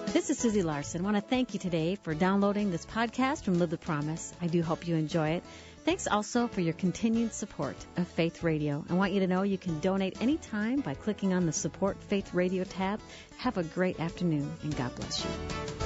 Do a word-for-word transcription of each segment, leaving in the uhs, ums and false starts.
This is Susie Larson. I want to thank you today for downloading this podcast from Live the Promise. I do hope you enjoy it. Thanks also for your continued support of Faith Radio. I want you to know you can donate anytime by clicking on the Support Faith Radio tab. Have a great afternoon, and God bless you.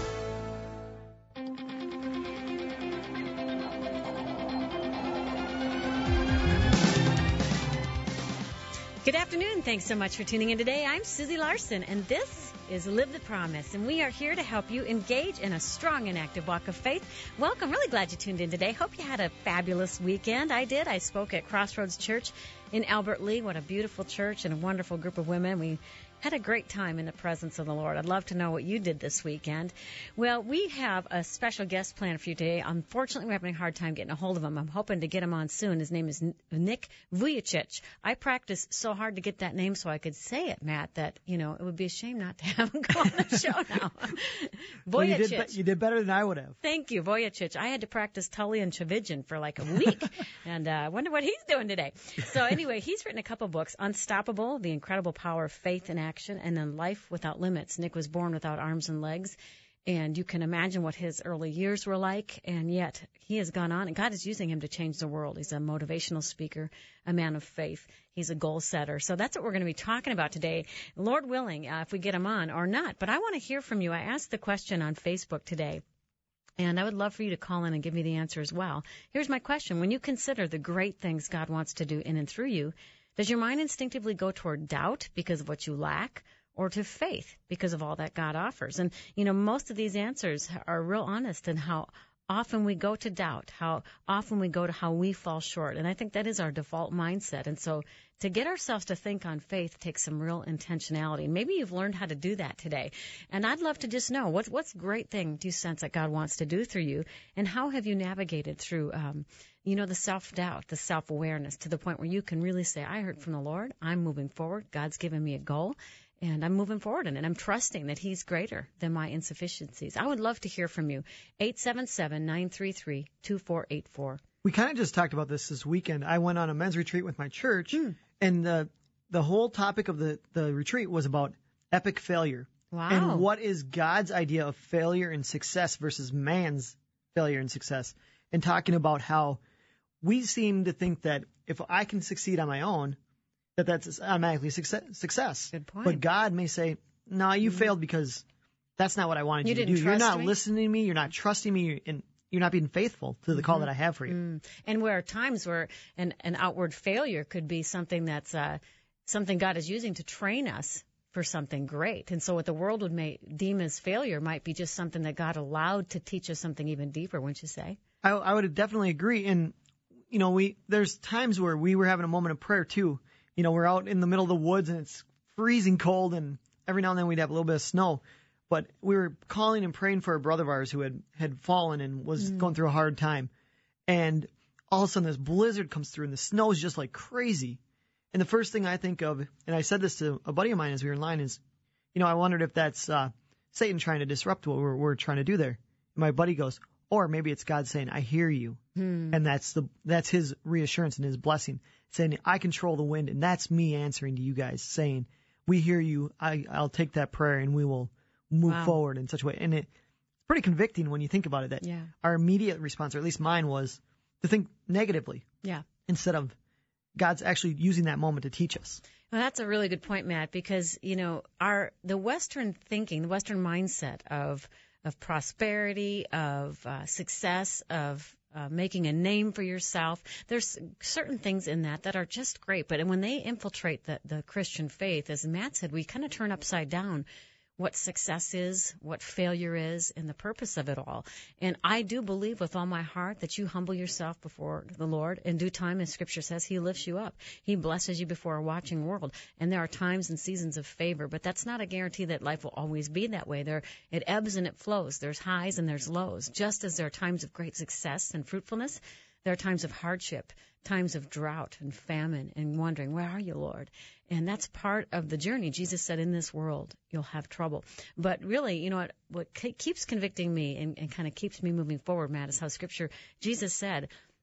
Good afternoon. Thanks so much for tuning in today. I'm Susie Larson, and this is Live the Promise, and we are here to help you engage in a strong and active walk of faith. Welcome. Really glad you tuned in today. Hope you had a fabulous weekend. I did. I spoke at Crossroads Church in Albert Lea. What a beautiful church and a wonderful group of women. We had a great time in the presence of the Lord. I'd love to know what you did this weekend. Well, we have a special guest planned for you today. Unfortunately, we're having a hard time getting a hold of him. I'm hoping to get him on soon. His name is Nick Vujicic. I practiced so hard to get that name so I could say it, Matt, that, you know, it would be a shame not to have him go on the show now. Well, you, did be- you did better than I would have. Thank you, Vujicic. I had to practice Tully and Chavijan for like a week, and I uh, wonder what he's doing today. So anyway, he's written a couple books, Unstoppable, The Incredible Power of Faith in Action, and then Life Without Limits. Nick was born without arms and legs, and you can imagine what his early years were like, and yet he has gone on, and God is using him to change the world. He's a motivational speaker, a man of faith. He's a goal setter. So that's what we're going to be talking about today, Lord willing, uh, if we get him on or not. But I want to hear from you. I asked the question on Facebook today, and I would love for you to call in and give me the answer as well. Here's my question. When you consider the great things God wants to do in and through you, does your mind instinctively go toward doubt because of what you lack, or to faith because of all that God offers? And, you know, most of these answers are real honest in how often we go to doubt, how often we go to how we fall short. And I think that is our default mindset. And so to get ourselves to think on faith takes some real intentionality. And maybe you've learned how to do that today. And I'd love to just know, what, what's great thing do you sense that God wants to do through you? And how have you navigated through, um, you know, the self-doubt, the self-awareness, to the point where you can really say, I heard from the Lord, I'm moving forward, God's given me a goal, and I'm moving forward in it. I'm trusting that he's greater than my insufficiencies. I would love to hear from you. eight seven seven, nine three three, two four eight four. We kind of just talked about this this weekend. I went on a men's retreat with my church, mm. and the the whole topic of the, the retreat was about epic failure. Wow. And what is God's idea of failure and success versus man's failure and success. And talking about how we seem to think that if I can succeed on my own, that that's automatically success. success. Good point. But God may say, no, nah, you mm-hmm. failed because that's not what I wanted you, you to do. You're not me? listening to me. You're not trusting me. And you're not being faithful to the mm-hmm. call that I have for you. Mm. And where are times where an, an outward failure could be something that's uh, something God is using to train us for something great. And so what the world would may, deem as failure might be just something that God allowed to teach us something even deeper, wouldn't you say? I, I would definitely agree. And, you know, we there's times where we were having a moment of prayer, too. You know, we're out in the middle of the woods and it's freezing cold, and every now and then we'd have a little bit of snow. But we were calling and praying for a brother of ours who had, had fallen and was mm. going through a hard time. And all of a sudden this blizzard comes through and the snow is just like crazy. And the first thing I think of, and I said this to a buddy of mine as we were in line, is, you know, I wondered if that's uh, Satan trying to disrupt what we're, we're trying to do there. And my buddy goes, or maybe it's God saying, I hear you. Hmm. And that's the that's his reassurance and his blessing, saying, I control the wind. And that's me answering to you guys, saying, we hear you. I, I'll take that prayer and we will move wow. forward in such a way. And it, it's pretty convicting when you think about it, that yeah. our immediate response, or at least mine, was to think negatively. Yeah. Instead of God's actually using that moment to teach us. Well, that's a really good point, Matt, because, you know, our the Western thinking, the Western mindset of of prosperity, of uh, success, of uh, making a name for yourself, there's certain things in that that are just great. But when they infiltrate the, the Christian faith, as Matt said, we kind of turn upside down what success is, what failure is, and the purpose of it all. And I do believe with all my heart that you humble yourself before the Lord. In due time, as Scripture says, He lifts you up. He blesses you before a watching world. And there are times and seasons of favor, but that's not a guarantee that life will always be that way. There, it ebbs and it flows. There's highs and there's lows. Just as there are times of great success and fruitfulness, there are times of hardship, times of drought and famine and wondering, where are you, Lord? And that's part of the journey. Jesus said, in this world, you'll have trouble. But really, you know what, what keeps convicting me and, and kind of keeps me moving forward, Matt, is how Scripture, Jesus said,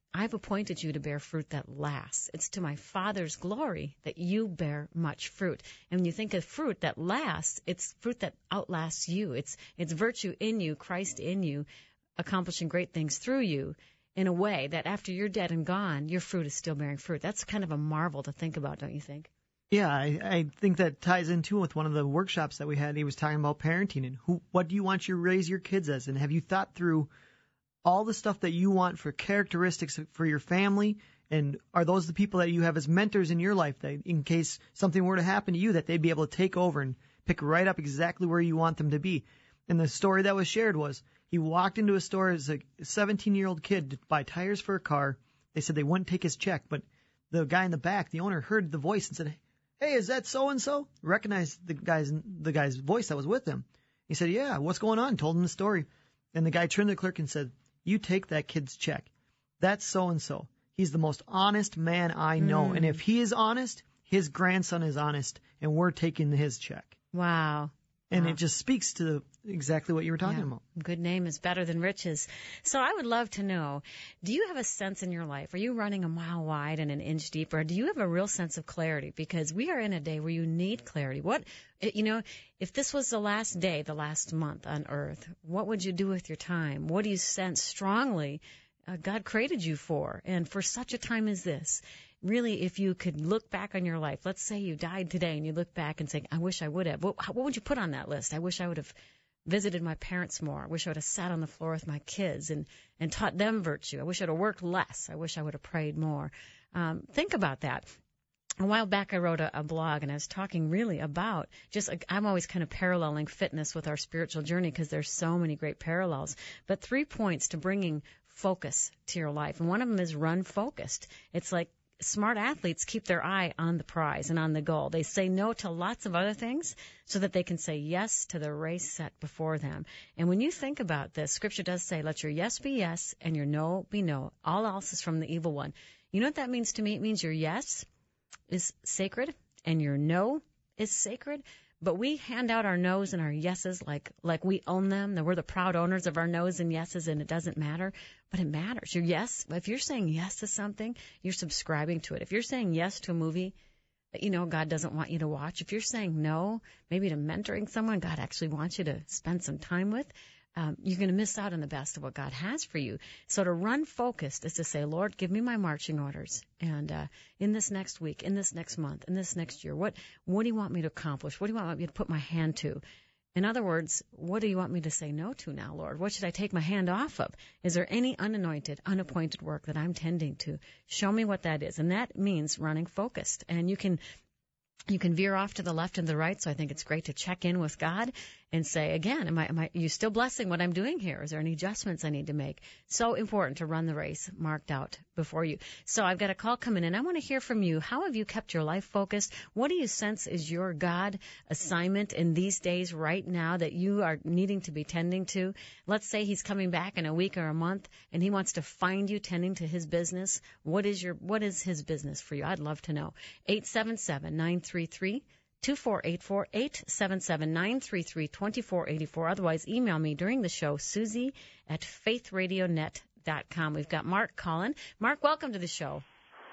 I've appointed you to bear fruit that lasts. It's to my Father's glory that you bear much fruit. And when you think of fruit that lasts, it's fruit that outlasts you. It's it's virtue in you, Christ in you, accomplishing great things through you in a way that after you're dead and gone, your fruit is still bearing fruit. That's kind of a marvel to think about, don't you think? Yeah, I, I think that ties in too with one of the workshops that we had. He was talking about parenting and who, what do you want you to raise your kids as? And have you thought through all the stuff that you want for characteristics for your family? And are those the people that you have as mentors in your life that in case something were to happen to you, that they'd be able to take over and pick right up exactly where you want them to be? And the story that was shared was he walked into a store as a seventeen-year-old kid to buy tires for a car. They said they wouldn't take his check, but the guy in the back, the owner, heard the voice and said, "Hey, is that so-and-so?" Recognized the guy's the guy's voice that was with him. He said, "Yeah, what's going on?" Told him the story. And the guy turned to the clerk and said, "You take that kid's check. That's so-and-so. He's the most honest man I know. Mm. And if he is honest, his grandson is honest, and we're taking his check." Wow. And wow. it just speaks to exactly what you were talking yeah. about. Good name is better than riches. So I would love to know, do you have a sense in your life? Are you running a mile wide and an inch deep? Or do you have a real sense of clarity? Because we are in a day where you need clarity. What, you know, if this was the last day, the last month on earth, what would you do with your time? What do you sense strongly uh, God created you for? And for such a time as this, really, if you could look back on your life, let's say you died today and you look back and say, I wish I would have. What, what would you put on that list? I wish I would have visited my parents more. I wish I would have sat on the floor with my kids and, and taught them virtue. I wish I would have worked less. I wish I would have prayed more. Um, think about that. A while back, I wrote a, a blog, and I was talking really about just, I'm always kind of paralleling fitness with our spiritual journey because there's so many great parallels. But three points to bringing focus to your life. And one of them is run focused. It's like, smart athletes keep their eye on the prize and on the goal. They say no to lots of other things so that they can say yes to the race set before them. And when you think about this, Scripture does say, let your yes be yes and your no be no. All else is from the evil one. You know what that means to me? It means your yes is sacred and your no is sacred. But we hand out our no's and our yeses like like we own them, that we're the proud owners of our no's and yeses, and it doesn't matter. But it matters. Your yes, if you're saying yes to something, you're subscribing to it. If you're saying yes to a movie that you know God doesn't want you to watch, if you're saying no, maybe to mentoring someone God actually wants you to spend some time with, um, you're going to miss out on the best of what God has for you. So to run focused is to say, Lord, give me my marching orders. And uh, in this next week, in this next month, in this next year, what what do you want me to accomplish? What do you want me to put my hand to? In other words, what do you want me to say no to now, Lord? What should I take my hand off of? Is there any unanointed, unappointed work that I'm tending to? Show me what that is. And that means running focused. And you can you can veer off to the left and the right. So I think it's great to check in with God and say, again, am I, am I, are you still blessing what I'm doing here? Is there any adjustments I need to make? So important to run the race marked out before you. So I've got a call coming in. I want to hear from you. How have you kept your life focused? What do you sense is your God assignment in these days right now that you are needing to be tending to? Let's say he's coming back in a week or a month and he wants to find you tending to his business. What is your, what is his business for you? I'd love to know. eight seven seven, nine three three, two four eight four, eight seven seven, nine three three, two four eight four. Otherwise, email me during the show, Susie at faith radio net dot com. We've got Mark calling. Mark, welcome to the show.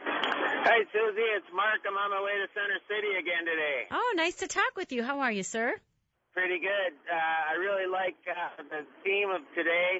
Hey, Susie, it's Mark. I'm on my way to Center City again today. Oh, nice to talk with you. How are you, sir? Pretty good. Uh, I really like uh, the theme of today.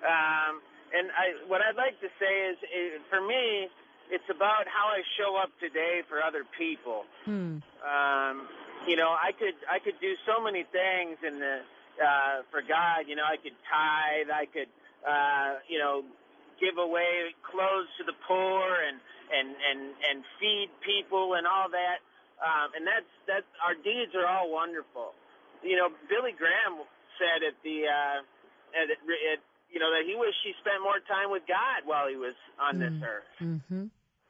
Um, and I, what I'd like to say is, is, for me, it's about how I show up today for other people. Hmm. Um, you know, I could I could do so many things in the uh, for God. You know, I could tithe. I could uh, you know give away clothes to the poor and and and and feed people and all that. Um, and that's that's our deeds are all wonderful. You know, Billy Graham said at the uh, at, at you know that he wished he spent more time with God while he was on mm. this earth. Mm-hmm.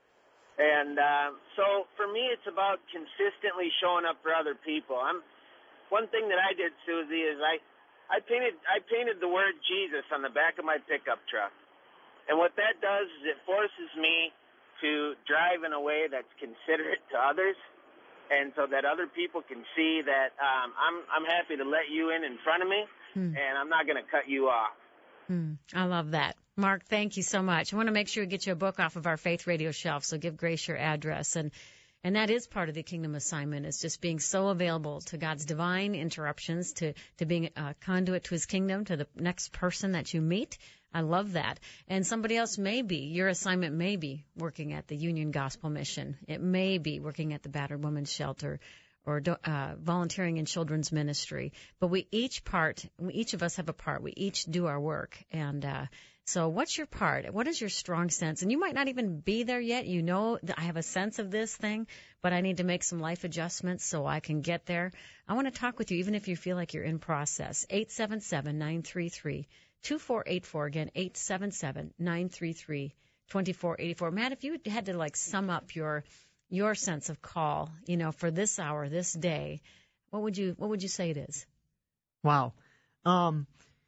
And uh, so for me, it's about consistently showing up for other people. I'm one thing that I did, Susie, is I, I painted I painted the word Jesus on the back of my pickup truck. And what that does is it forces me to drive in a way that's considerate to others, and so that other people can see that um, I'm I'm happy to let you in in front of me, hmm. and I'm not going to cut you off. Hmm. I love that. Mark, thank you so much. I want to make sure we get you a book off of our Faith Radio shelf, so give Grace your address. And and that is part of the kingdom assignment, is just being so available to God's divine interruptions, to, to being a conduit to his kingdom, to the next person that you meet. I love that. And somebody else may be, your assignment may be working at the Union Gospel Mission. It may be working at the Battered Women's Shelter, or uh, volunteering in children's ministry. But we each part, we, each of us have a part. We each do our work. And uh, so what's your part? What is your strong sense? And you might not even be there yet. You know that I have a sense of this thing, but I need to make some life adjustments so I can get there. I want to talk with you, even if you feel like you're in process. eight seven seven, nine three three, two four eight four. Again, eight seven seven, nine three three, two four eight four. Matt, if you had to, like, sum up your your sense of call, you know, for this hour, this day, what would you, what would you say it is? Wow. Um,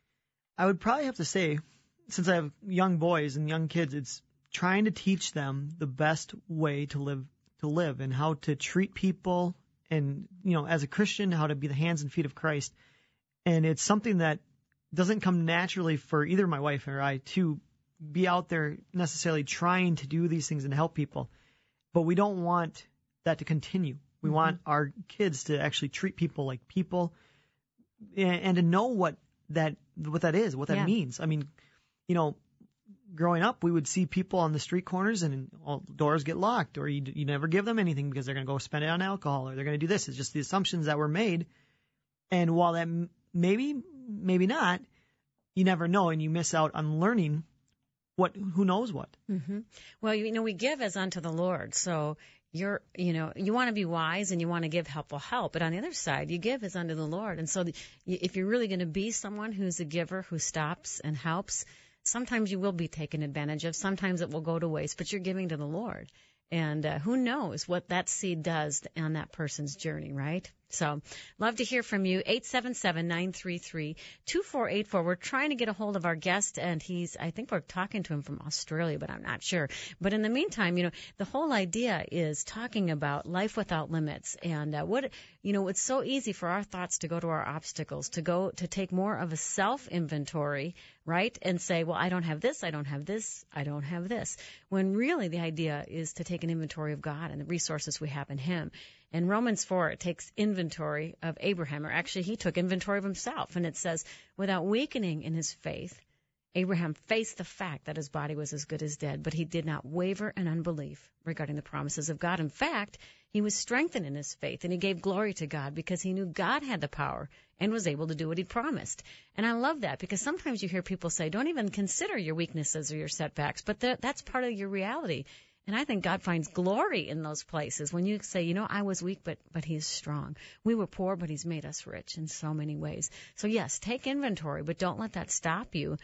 I would probably have to say, since I have young boys and young kids, it's trying to teach them the best way to live, to live and how to treat people, and, you know, as a Christian, how to be the hands and feet of Christ. And it's something that doesn't come naturally for either my wife or I to be out there necessarily trying to do these things and help people. But we don't want that to continue. We mm-hmm. want our kids to actually treat people like people, and, and to know what that what that is, what that yeah. means. I mean, you know, growing up, we would see people on the street corners and all doors get locked, or you, you never give them anything because they're going to go spend it on alcohol, or they're going to do this. It's just the assumptions that were made. And while that m- maybe, maybe not, you never know, and you miss out on learning what, who knows what. Mm-hmm. Well, you know, we give as unto the Lord. So you're, you know, you want to be wise and you want to give helpful help. But on the other side, you give as unto the Lord. And so the, if you're really going to be someone who's a giver, who stops and helps, sometimes you will be taken advantage of. Sometimes it will go to waste, but you're giving to the Lord. And uh, who knows what that seed does on that person's journey, right? So love to hear from you. eight seven seven, nine three three, two four eight four. We're trying to get a hold of our guest, and he's, I think we're talking to him from Australia, but I'm not sure. But in the meantime, you know, the whole idea is talking about life without limits. And uh, what, you know, it's so easy for our thoughts to go to our obstacles, to go to take more of a self-inventory, right? And say, well, I don't have this, I don't have this, I don't have this. When really the idea is to take an inventory of God and the resources we have in Him. In Romans four, it takes inventory of Abraham, or actually he took inventory of himself. And it says, without weakening in his faith, Abraham faced the fact that his body was as good as dead, but he did not waver in unbelief regarding the promises of God. In fact, he was strengthened in his faith, and he gave glory to God because he knew God had the power and was able to do what he promised. And I love that, because sometimes you hear people say, don't even consider your weaknesses or your setbacks, but that's part of your reality. And I think God finds glory in those places when you say, you know, I was weak, but but He is strong. We were poor, but He's made us rich in so many ways. So, yes, take inventory, but don't let that stop you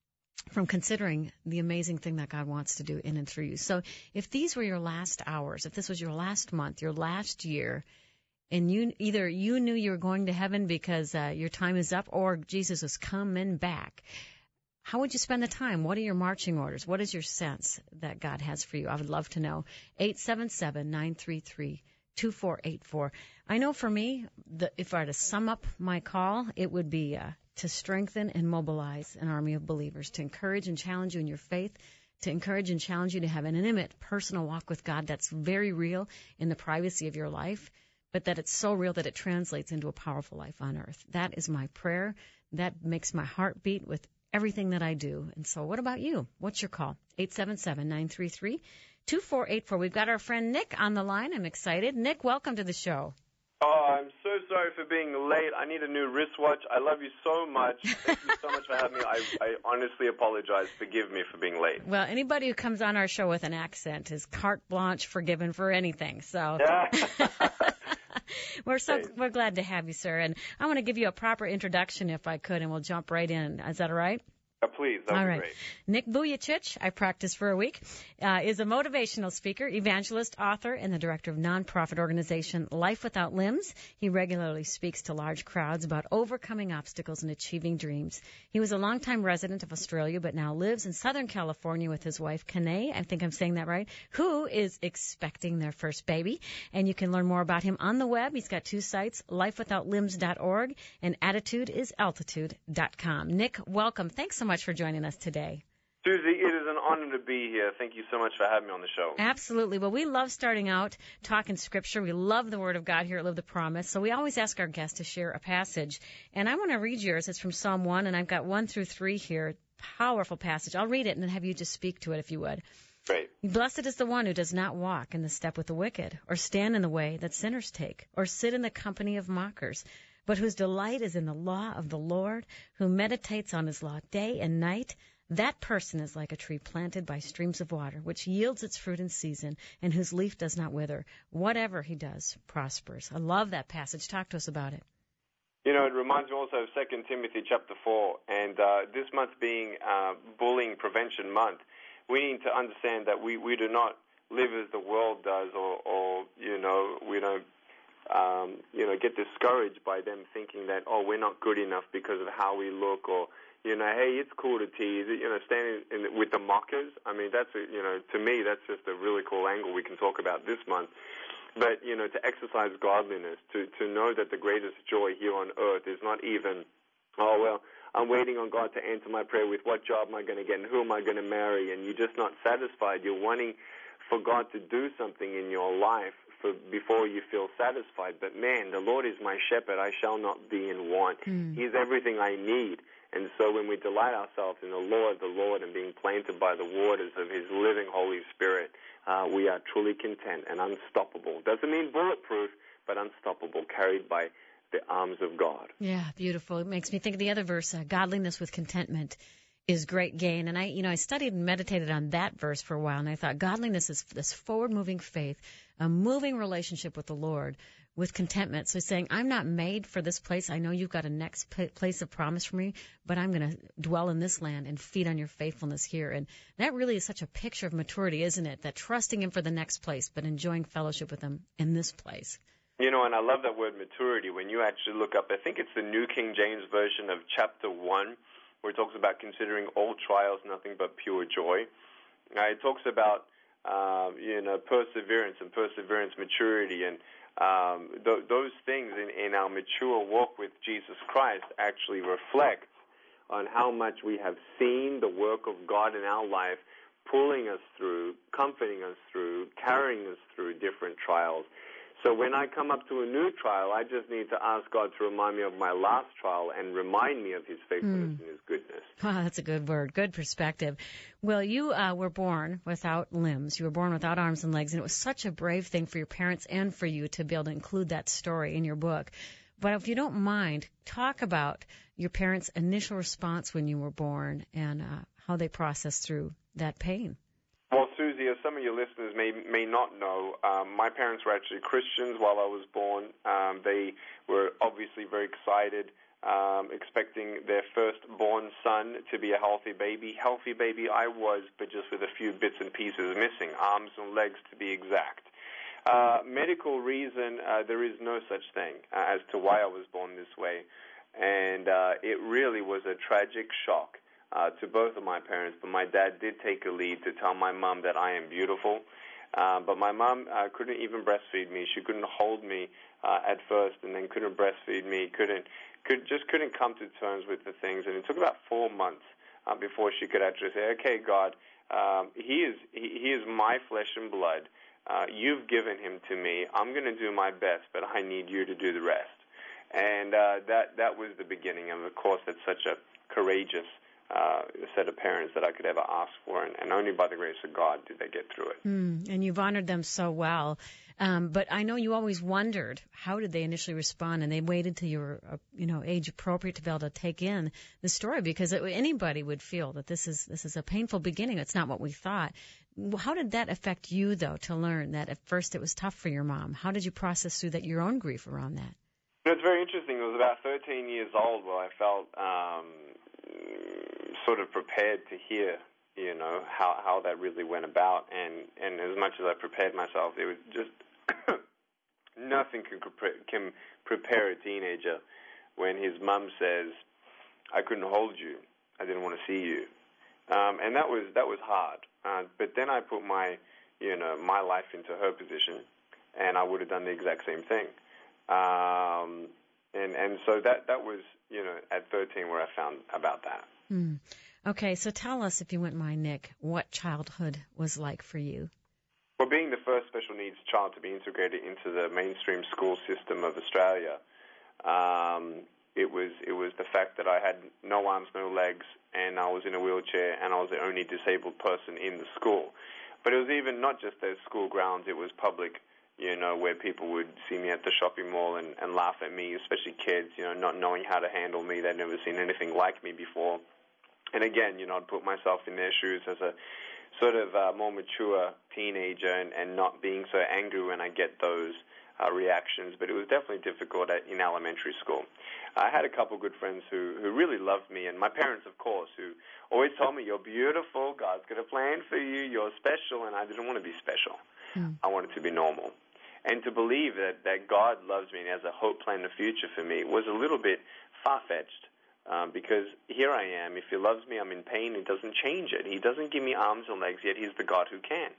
from considering the amazing thing that God wants to do in and through you. So if these were your last hours, if this was your last month, your last year, and you either you knew you were going to heaven because uh, your time is up, or Jesus is coming back, how would you spend the time? What are your marching orders? What is your sense that God has for you? I would love to know. eight seven seven, nine three three, two four eight four. I know for me, the, if I were to sum up my call, it would be uh, to strengthen and mobilize an army of believers, to encourage and challenge you in your faith, to encourage and challenge you to have an intimate, personal walk with God that's very real in the privacy of your life, but that it's so real that it translates into a powerful life on earth. That is my prayer. That makes my heart beat with everything that I do. And so what about you? What's your call? eight seven seven, nine three three, two four eight four. We've got our friend Nick on the line. I'm excited. Nick, welcome to the show. Oh, I'm so sorry for being late. I need a new wristwatch. I love you so much. Thank you so much for having me. I, I honestly apologize. Forgive me for being late. Well, anybody who comes on our show with an accent is carte blanche forgiven for anything. So we're so we're glad to have you, sir. And I want to give you a proper introduction if I could, and we'll jump right in. Is that all right? Uh, please, that would All be right. great. Nick Vujicic, I practiced for a week, uh, is a motivational speaker, evangelist, author, and the director of nonprofit organization Life Without Limbs. He regularly speaks to large crowds about overcoming obstacles and achieving dreams. He was a longtime resident of Australia, but now lives in Southern California with his wife, Kanae, I think I'm saying that right, who is expecting their first baby. And you can learn more about him on the web. He's got two sites, life without limbs dot org and attitude is altitude dot com. Nick, welcome. Thanks so much for joining us today. Susie, it is an honor to be here. Thank you so much for having me on the show. Absolutely. Well, we love starting out talking Scripture. We love the Word of God here at Live the Promise. So we always ask our guests to share a passage. And I want to read yours. It's from Psalm one, and I've got one through three here. Powerful passage. I'll read it and then have you just speak to it if you would. Great. Blessed is the one who does not walk in the step with the wicked, or stand in the way that sinners take, or sit in the company of mockers, but whose delight is in the law of the Lord, who meditates on his law day and night. That person is like a tree planted by streams of water, which yields its fruit in season, and whose leaf does not wither. Whatever he does prospers. I love that passage. Talk to us about it. You know, it reminds me also of Second Timothy chapter four, and uh, this month being uh, Bullying Prevention Month, we need to understand that we, we do not live as the world does, or, or you know, we don't, um, you know, get discouraged by them thinking that, oh, we're not good enough because of how we look, or, you know, hey, it's cool to tease, you know, standing in, with the mockers. I mean, that's, a, you know, to me, that's just a really cool angle we can talk about this month. But, you know, to exercise godliness, to, to know that the greatest joy here on earth is not even, oh, well, I'm waiting on God to answer my prayer with what job am I going to get and who am I going to marry, and you're just not satisfied. You're wanting for God to do something in your life for, before you feel satisfied. But, man, the Lord is my shepherd. I shall not be in want. Mm. He's everything I need. And so when we delight ourselves in the Lord, the Lord, and being planted by the waters of his living Holy Spirit, uh, we are truly content and unstoppable. Doesn't mean bulletproof, but unstoppable, carried by the arms of God. Yeah, beautiful. It makes me think of the other verse, uh, godliness with contentment is great gain. And I, you know, I studied and meditated on that verse for a while, and I thought godliness is this forward-moving faith, a moving relationship with the Lord, with contentment. So saying, I'm not made for this place. I know you've got a next p- place of promise for me, but I'm going to dwell in this land and feed on your faithfulness here. And that really is such a picture of maturity, isn't it? That trusting him for the next place, but enjoying fellowship with him in this place. You know, and I love that word maturity. When you actually look up, I think it's the New King James Version of chapter one, where it talks about considering all trials nothing but pure joy. Uh, it talks about, um, you know, perseverance and perseverance maturity, and Um, th- those things in, in our mature walk with Jesus Christ actually reflect on how much we have seen the work of God in our life, pulling us through, comforting us through, carrying us through different trials. So when I come up to a new trial, I just need to ask God to remind me of my last trial and remind me of his faithfulness mm. and his goodness. Oh, that's a good word. Good perspective. Well, you uh, were born without limbs. You were born without arms and legs, and it was such a brave thing for your parents and for you to be able to include that story in your book. But if you don't mind, talk about your parents' initial response when you were born and uh, how they processed through that pain. Well, Susie, as some of your listeners may may not know, um, my parents were actually Christians while I was born. Um, they were obviously very excited, um, expecting their firstborn son to be a healthy baby. Healthy baby I was, but just with a few bits and pieces missing, arms and legs to be exact. Uh, medical reason, uh, there is no such thing uh, as to why I was born this way. And uh, it really was a tragic shock Uh, to both of my parents, but my dad did take a lead to tell my mom that I am beautiful. Uh, but my mom uh, couldn't even breastfeed me. She couldn't hold me uh, at first, and then couldn't breastfeed me. Couldn't, could just couldn't come to terms with the things. And it took about four months uh, before she could actually say, "Okay, God, um, he is he, he is my flesh and blood. Uh, you've given him to me. I'm going to do my best, but I need you to do the rest." And uh, that that was the beginning. And of course, that's such a courageous Uh, set of parents that I could ever ask for, and, and only by the grace of God did they get through it. Mm, and you've honored them so well. Um, but I know you always wondered, how did they initially respond? And they waited till you were, uh, you know, age appropriate to be able to take in the story, because it, anybody would feel that this is this is a painful beginning. It's not what we thought. How did that affect you, though, to learn that at first it was tough for your mom? How did you process through that your own grief around that? You know, it's very interesting. It was about thirteen years old where I felt um, sort of prepared to hear, you know, how, how that really went about. And, and as much as I prepared myself, it was just nothing can, can prepare a teenager when his mom says, "I couldn't hold you. I didn't want to see you." Um, and that was that was hard. Uh, but then I put my, you know, my life into her position, and I would have done the exact same thing. Um, and and so that that was, you know, at thirteen where I found about that. Mm. Okay, so tell us, if you wouldn't mind, Nick, what childhood was like for you. Well, being the first special needs child to be integrated into the mainstream school system of Australia, um, it was it was the fact that I had no arms, no legs, and I was in a wheelchair, and I was the only disabled person in the school. But it was even not just those school grounds; it was public, you know, where people would see me at the shopping mall and, and laugh at me, especially kids, you know, not knowing how to handle me. They'd never seen anything like me before. And again, you know, I'd put myself in their shoes as a sort of uh, more mature teenager and, and not being so angry when I get those uh, reactions. But it was definitely difficult at, in elementary school. I had a couple good friends who, who really loved me, and my parents, of course, who always told me, you're beautiful, God's got a plan for you, you're special, and I didn't want to be special. Mm. I wanted to be normal. And to believe that, that God loves me and has a hope, plan, and a future for me was a little bit far-fetched. Um, because here I am. If he loves me, I'm in pain. He doesn't change it. He doesn't give me arms and legs, yet he's the God who can.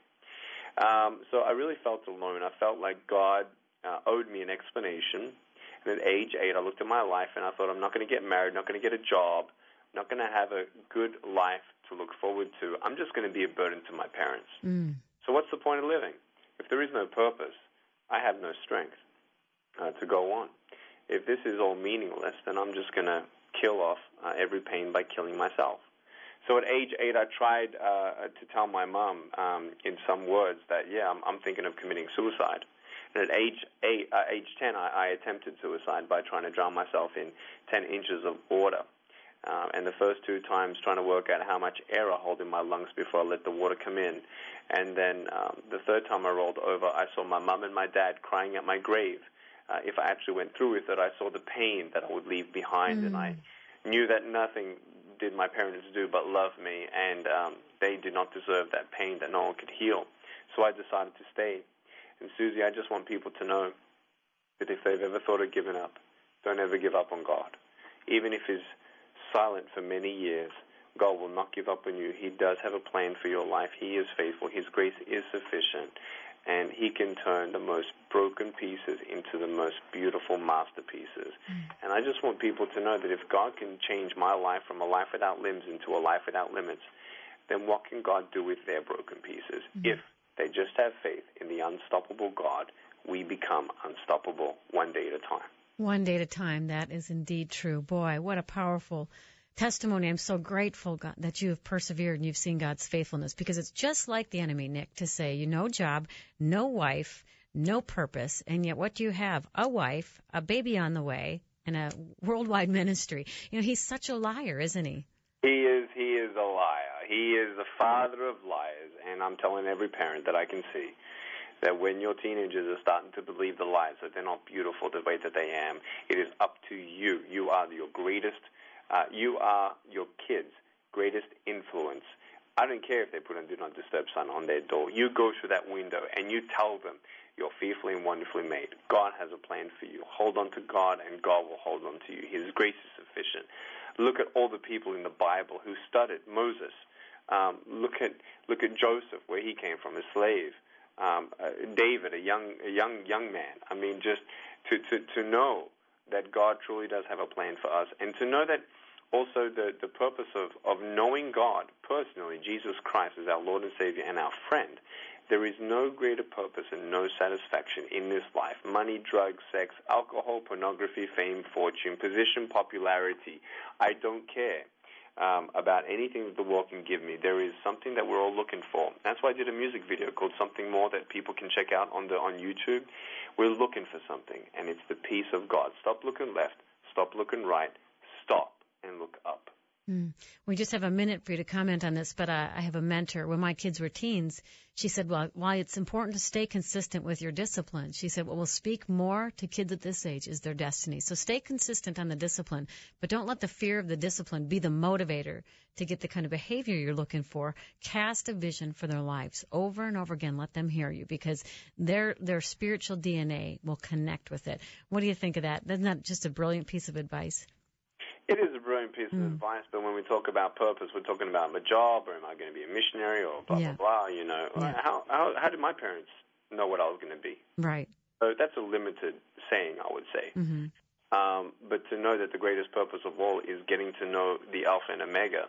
Um, so I really felt alone. I felt like God uh, owed me an explanation. And at age eight, I looked at my life and I thought, I'm not going to get married, not going to get a job, not going to have a good life to look forward to. I'm just going to be a burden to my parents. Mm. So what's the point of living? If there is no purpose, I have no strength uh, to go on. If this is all meaningless, then I'm just going to kill off uh, every pain by killing myself. So at age eight, I tried uh, to tell my mom um, in some words that, yeah, I'm, I'm thinking of committing suicide. And at age eight, uh, age ten, I, I attempted suicide by trying to drown myself in ten inches of water. Uh, and the first two times trying to work out how much air I hold in my lungs before I let the water come in. And then um, the third time I rolled over, I saw my mom and my dad crying at my grave. Uh, if I actually went through with it, I saw the pain that I would leave behind, mm. and I knew that nothing did my parents do but love me, and um, they did not deserve that pain that no one could heal. So I decided to stay. And Susie, I just want people to know that if they've ever thought of giving up, don't ever give up on God. Even if he's silent for many years, God will not give up on you. He does have a plan for your life. He is faithful. His grace is sufficient. And he can turn the most broken pieces into the most beautiful masterpieces. Mm. And I just want people to know that if God can change my life from a life without limbs into a life without limits, then what can God do with their broken pieces? Mm. If they just have faith in the unstoppable God, we become unstoppable one day at a time. One day at a time. That is indeed true. Boy, what a powerful testimony. I'm so grateful, God, that you have persevered and you've seen God's faithfulness, because it's just like the enemy, Nick, to say, you no job, no wife, no purpose, and yet what do you have? A wife, a baby on the way, and a worldwide ministry. You know, he's such a liar, isn't he? He is. He is a liar. He is the father of liars, and I'm telling every parent that I can see that when your teenagers are starting to believe the lies, that they're not beautiful the way that they am, it is up to you. You are your greatest Uh, you are your kids' greatest influence. I don't care if they put a Do Not Disturb sign on their door. You go through that window and you tell them you're fearfully and wonderfully made. God has a plan for you. Hold on to God and God will hold on to you. His grace is sufficient. Look at all the people in the Bible who studied Moses. Um, look at look at Joseph, where he came from, a slave. Um, uh, David, a young a young young man. I mean, just to, to, to know that God truly does have a plan for us, and to know that also the, the purpose of, of knowing God personally, Jesus Christ as our Lord and Savior and our friend. There is no greater purpose and no satisfaction in this life. Money, drugs, sex, alcohol, pornography, fame, fortune, position, popularity. I don't care um, about anything that the world can give me. There is something that we're all looking for. That's why I did a music video called Something More that people can check out on the on YouTube. We're looking for something, and it's the peace of God. Stop looking left. Stop looking right. Stop and look up. Mm. We just have a minute for you to comment on this, but uh, I have a mentor. When my kids were teens, she said, well, while it's important to stay consistent with your discipline, she said, what will speak more to kids at this age is their destiny. So stay consistent on the discipline, but don't let the fear of the discipline be the motivator to get the kind of behavior you're looking for. Cast a vision for their lives over and over again. Let them hear you, because their their spiritual D N A will connect with it. What do you think of that? Isn't that just a brilliant piece of advice? It is a brilliant piece of mm. advice, but when we talk about purpose, we're talking about my job, or am I going to be a missionary, or blah, yeah. blah, blah, you know. Yeah. How, how how did my parents know what I was going to be? Right. So that's a limited saying, I would say. Mm-hmm. Um, but to know that the greatest purpose of all is getting to know the Alpha and Omega,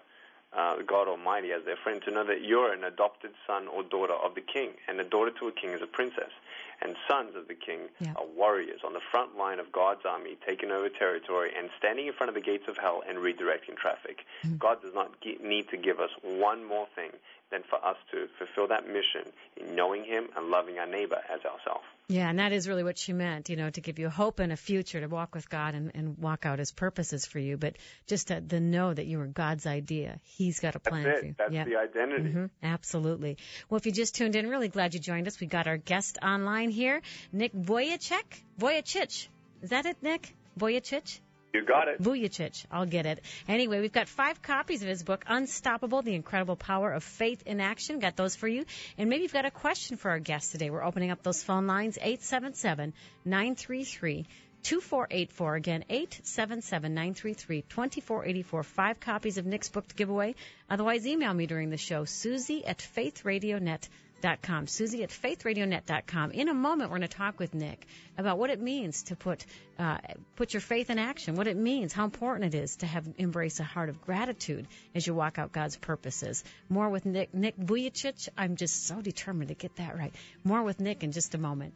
uh, God Almighty as their friend, to know that you're an adopted son or daughter of the king. And a daughter to a king is a princess. And sons of the king yeah. are warriors on the front line of God's army, taking over territory and standing in front of the gates of hell and redirecting traffic. Mm-hmm. God does not ge- need to give us one more thing than for us to fulfill that mission in knowing him and loving our neighbor as ourselves. Yeah, and that is really what she meant, you know, to give you hope and a future, to walk with God and, and walk out his purposes for you, but just to, to know that you were God's idea. He's got a plan That's it. for you. That's yeah. the identity. Mm-hmm. Absolutely. Well, if you just tuned in, really glad you joined us. We got our guest online here, Nick Vujicic. Vujicic. Is that it, Nick? Vujicic? You got it. Vujicic. I'll get it. Anyway, we've got five copies of his book, Unstoppable, The Incredible Power of Faith in Action. Got those for you. And maybe you've got a question for our guest today. We're opening up those phone lines, eight seven seven, nine three three, two four eight four. Again, eight seven seven, nine three three, two four eight four. Five copies of Nick's book to give away. Otherwise, email me during the show, Susie at faith radio net dot com. Susie at faith radio net dot com. In a moment, we're going to talk with Nick about what it means to put uh, put your faith in action, what it means, how important it is to have embrace a heart of gratitude as you walk out God's purposes. More with Nick, Nick Vujicic. I'm just so determined to get that right. More with Nick in just a moment.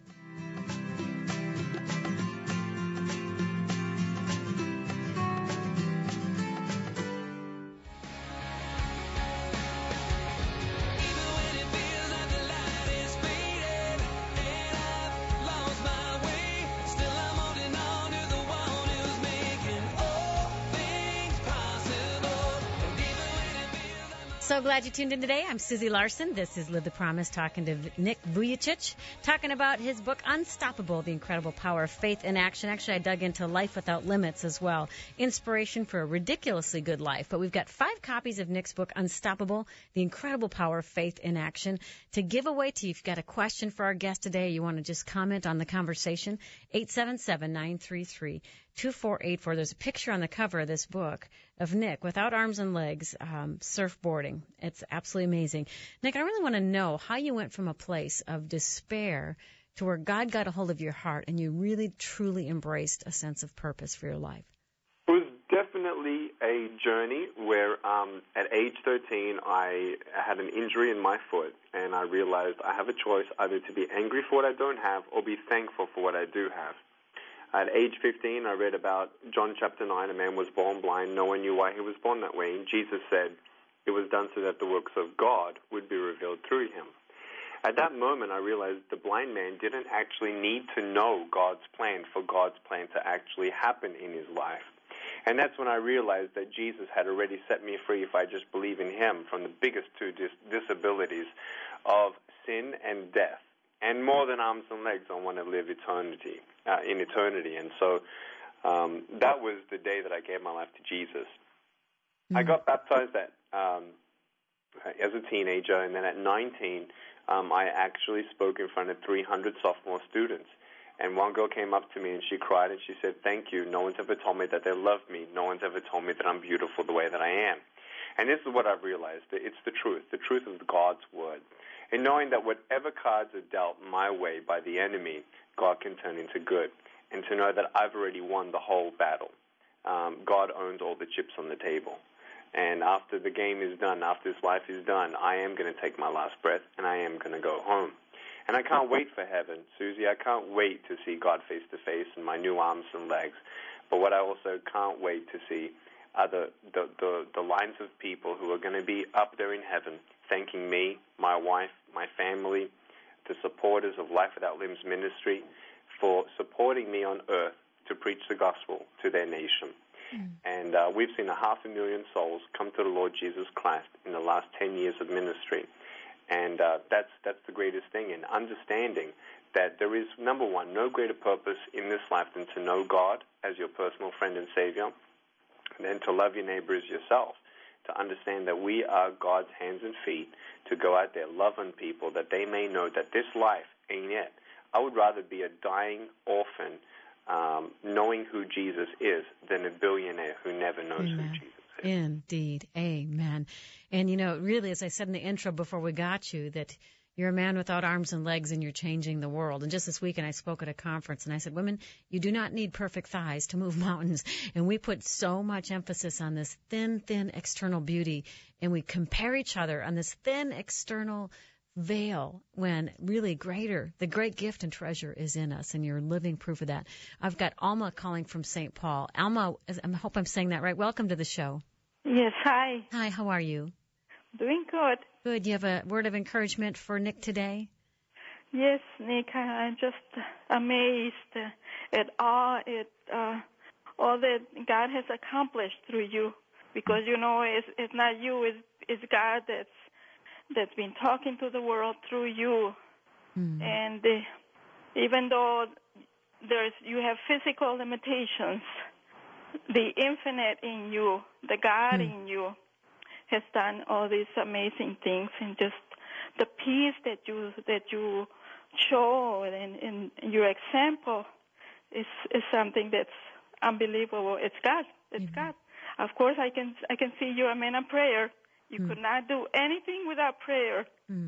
So glad you tuned in today. I'm Susie Larson. This is Live the Promise, talking to Nick Vujicic, talking about his book, Unstoppable, The Incredible Power of Faith in Action. Actually, I dug into Life Without Limits as well. Inspiration for a ridiculously good life. But we've got five copies of Nick's book, Unstoppable, The Incredible Power of Faith in Action, to give away to you. If you've got a question for our guest today, you want to just comment on the conversation, eight seven seven, nine three three, two four eight four. There's a picture on the cover of this book of Nick without arms and legs, um, surfboarding. It's absolutely amazing. Nick, I really want to know how you went from a place of despair to where God got a hold of your heart and you really, truly embraced a sense of purpose for your life. It was definitely a journey where um, at age thirteen, I had an injury in my foot, and I realized I have a choice either to be angry for what I don't have or be thankful for what I do have. At age fifteen, I read about John chapter nine, a man was born blind. No one knew why he was born that way. And Jesus said it was done so that the works of God would be revealed through him. At that moment, I realized the blind man didn't actually need to know God's plan for God's plan to actually happen in his life. And that's when I realized that Jesus had already set me free if I just believe in him from the biggest two dis- disabilities of sin and death. And more than arms and legs, I want to live eternity, uh, in eternity. And so um, that was the day that I gave my life to Jesus. Mm-hmm. I got baptized at, um, as a teenager, and then at nineteen, um, I actually spoke in front of three hundred sophomore students. And one girl came up to me and she cried and she said, "Thank you. No one's ever told me that they love me. No one's ever told me that I'm beautiful the way that I am." And this is what I've realized. It's the truth, the truth of God's word. And knowing that whatever cards are dealt my way by the enemy, God can turn into good. And to know that I've already won the whole battle. Um, God owns all the chips on the table. And after the game is done, after this life is done, I am going to take my last breath and I am going to go home. And I can't wait for heaven, Susie. I can't wait to see God face to face and my new arms and legs. But what I also can't wait to see are the, the, the, the lines of people who are going to be up there in heaven thanking me, my wife, my family, the supporters of Life Without Limbs Ministry for supporting me on earth to preach the gospel to their nation. Mm. And uh, we've seen a half a million souls come to the Lord Jesus Christ in the last ten years of ministry. And uh, that's that's the greatest thing in understanding that there is, number one, no greater purpose in this life than to know God as your personal friend and Savior, and then to love your neighbor as yourself, to understand that we are God's hands and feet, to go out there, love on people, that they may know that this life ain't it. I would rather be a dying orphan um, knowing who Jesus is than a billionaire who never knows Amen. Who Jesus is. Indeed. Amen. And, you know, really, as I said in the intro before we got you, that You're a man without arms and legs, and you're changing the world. And just this weekend, I spoke at a conference, and I said, women, you do not need perfect thighs to move mountains. And we put so much emphasis on this thin, thin external beauty, and we compare each other on this thin external veil when really greater, the great gift and treasure is in us, and you're living proof of that. I've got Alma calling from Saint Paul. Alma, I hope I'm saying that right. Welcome to the show. Yes, hi. Hi, how are you? Doing good. Good. You have a word of encouragement for Nick today? Yes, Nick, I'm just amazed at all, it, uh, all that God has accomplished through you, because, you know, it's, it's not you, it's, it's God that's that's been talking to the world through you. Mm. And uh, even though there's you have physical limitations, the infinite in you, the God mm. in you, has done all these amazing things, and just the peace that you that you show and, and your example is is something that's unbelievable. It's God. It's mm-hmm. God. Of course, I can I can see you're a man of prayer. You mm. could not do anything without prayer. Mm.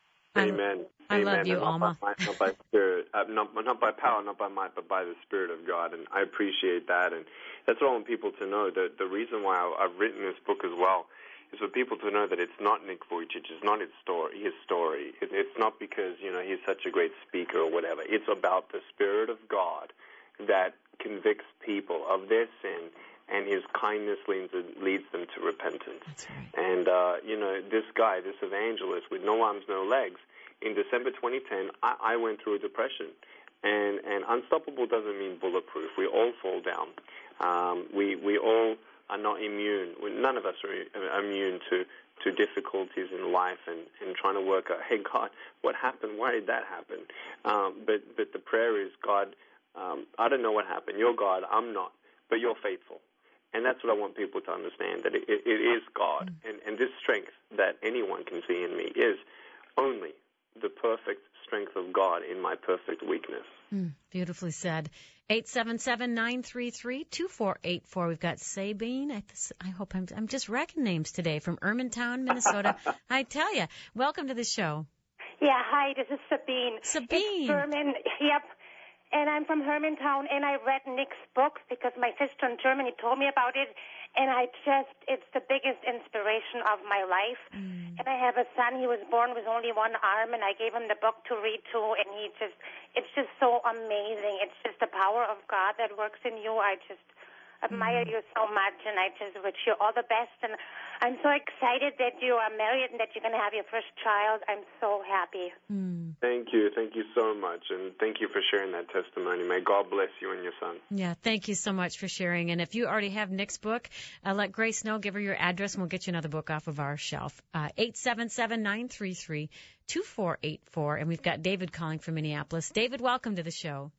Amen. I Amen. love you, not Alma. By might, not by spirit, uh, not, not by power, not by might, but by the Spirit of God. And I appreciate that. And that's what I want people to know. The, the reason why I've written this book as well is for people to know that it's not Nick Vujicic. It's not his story. His story. It, it's not because, you know, he's such a great speaker or whatever. It's about the Spirit of God that convicts people of their sin, and his kindness leads, leads them to repentance. That's right. And, uh, you know, this guy, this evangelist with no arms, no legs, in December twenty ten, I, I went through a depression. And, and unstoppable doesn't mean bulletproof. We all fall down. Um, we, we all are not immune. None of us are immune to, to difficulties in life and, and trying to work out, hey, God, what happened? Why did that happen? Um, but, but the prayer is, God, um, I don't know what happened. You're God. I'm not. But you're faithful. And that's what I want people to understand, that it, it, it is God. Mm. And, and this strength that anyone can see in me is only the perfect strength of God in my perfect weakness. Mm, beautifully said. eight seven seven, nine three three, two four eight four. We've got Sabine. I, I hope I'm, I'm just wrecking names today from Ermantown, Minnesota. I tell you, welcome to the show. Yeah, hi, this is Sabine. Sabine. It's Herman, yep. And I'm from Hermantown, and I read Nick's book because my sister in Germany told me about it, and I just, it's the biggest inspiration of my life. Mm. And I have a son, he was born with only one arm, and I gave him the book to read too, and he just, it's just so amazing. It's just the power of God that works in you. I just admire mm. you so much, and I just wish you all the best. And I'm so excited that you are married and that you're going to have your first child. I'm so happy. Mm. Thank you. Thank you so much. And thank you for sharing that testimony. May God bless you and your son. Yeah, thank you so much for sharing. And if you already have Nick's book, uh, let Grace know. Give her your address, and we'll get you another book off of our shelf. Uh, eight seven seven, nine three three, two four eight four. And we've got David calling from Minneapolis. David, welcome to the show.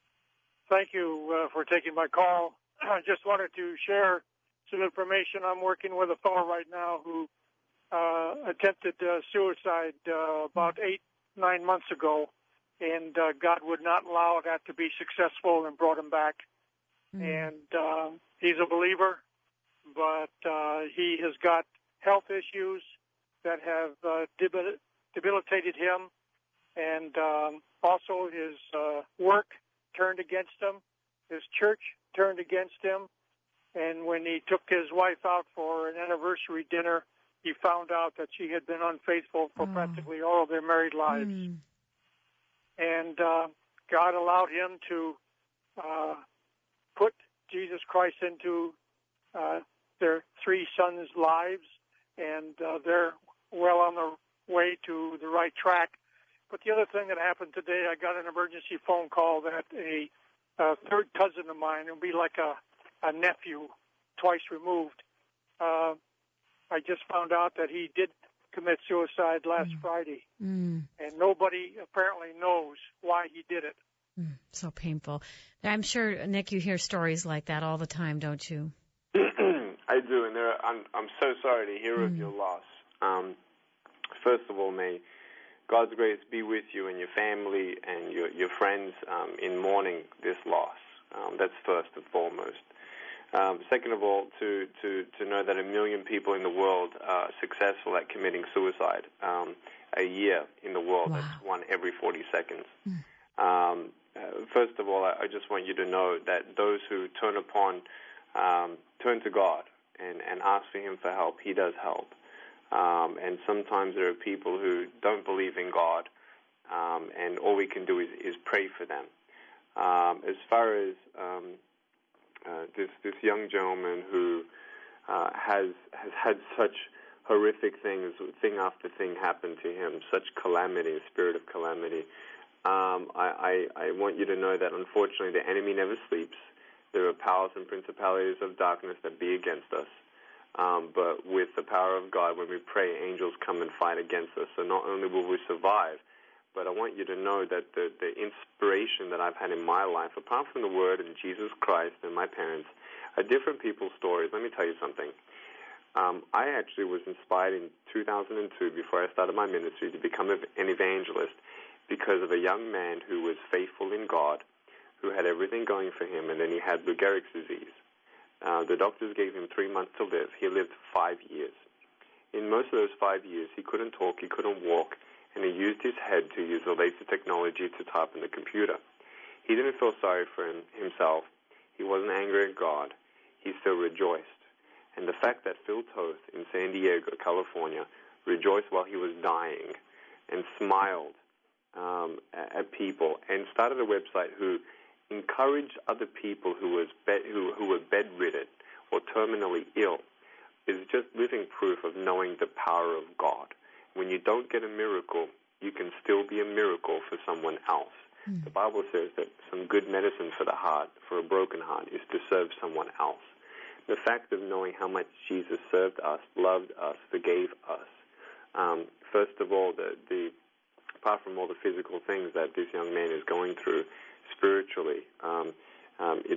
Thank you uh, for taking my call. I just wanted to share some information. I'm working with a fellow right now who uh, attempted uh, suicide uh, about eight, nine months ago, and uh, God would not allow that to be successful and brought him back. Mm. And uh, he's a believer, but uh, he has got health issues that have uh, debil- debilitated him, and um, also his uh, work turned against him, his church turned against him, and when he took his wife out for an anniversary dinner, he found out that she had been unfaithful for oh. practically all of their married lives. Mm. And uh, God allowed him to uh, put Jesus Christ into uh, their three sons' lives, and uh, they're well on the way to the right track. But the other thing that happened today, I got an emergency phone call that a, a third cousin of mine, it would be like a, a nephew twice removed, uh, I just found out that he did commit suicide last mm. Friday, mm. and nobody apparently knows why he did it. Mm, so painful. I'm sure, Nick, you hear stories like that all the time, don't you? I do, and there are, I'm, I'm so sorry to hear mm. of your loss. Um, first of all, may God's grace be with you and your family and your, your friends um, in mourning this loss. Um, that's first and foremost. Um, second of all, to, to, to know that a million people in the world are successful at committing suicide um, a year in the world. Wow. That's one every forty seconds. Mm. Um, uh, first of all, I, I just want you to know that those who turn upon, um, turn to God and, and ask for Him for help, He does help. Um, and sometimes there are people who don't believe in God, um, and all we can do is, is pray for them. Um, as far as um, uh, this this young gentleman who uh, has has had such horrific things, thing after thing happen to him, such calamity, a spirit of calamity. Um, I, I, I want you to know that unfortunately the enemy never sleeps. There are powers and principalities of darkness that be against us. Um, but with the power of God, when we pray, angels come and fight against us. So not only will we survive, but I want you to know that the, the inspiration that I've had in my life, apart from the Word and Jesus Christ and my parents, are different people's stories. Let me tell you something. Um, I actually was inspired in two thousand two, before I started my ministry, to become an evangelist because of a young man who was faithful in God, who had everything going for him, and then he had Lou Gehrig's disease. Uh, the doctors gave him three months to live. He lived five years. In most of those five years, he couldn't talk, he couldn't walk, and he used his head to use the latest technology to type in the computer. He didn't feel sorry for him, himself. He wasn't angry at God. He still rejoiced. And the fact that Phil Toth in San Diego, California, rejoiced while he was dying and smiled um, at people and started a website who encouraged other people who was bed, who, who were bedridden or terminally ill is just living proof of knowing the power of God. When you don't get a miracle, you can still be a miracle for someone else. Mm. The Bible says that some good medicine for the heart, for a broken heart, is to serve someone else. The fact of knowing how much Jesus served us, loved us, forgave us. Um, first of all, the, the apart from all the physical things that this young man is going through spiritually, um, um, it's